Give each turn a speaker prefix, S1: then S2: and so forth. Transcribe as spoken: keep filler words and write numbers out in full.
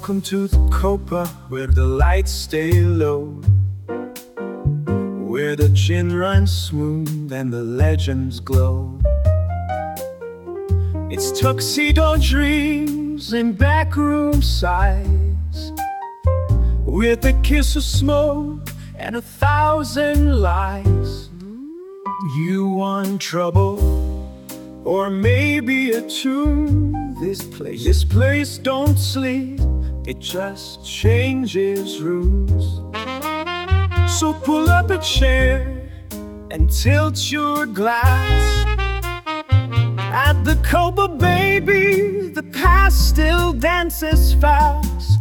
S1: Welcome to the Copa, where the lights stay low, where the gin runs smooth and the legends glow. It's tuxedo dreams and backroom sighs, with a kiss of smoke and a thousand lies. You want trouble, or maybe a tune? This place, this place don't sleep, it just changes rooms. So pull up a chair and tilt your glass. At the Copa, baby, the past still dances fast.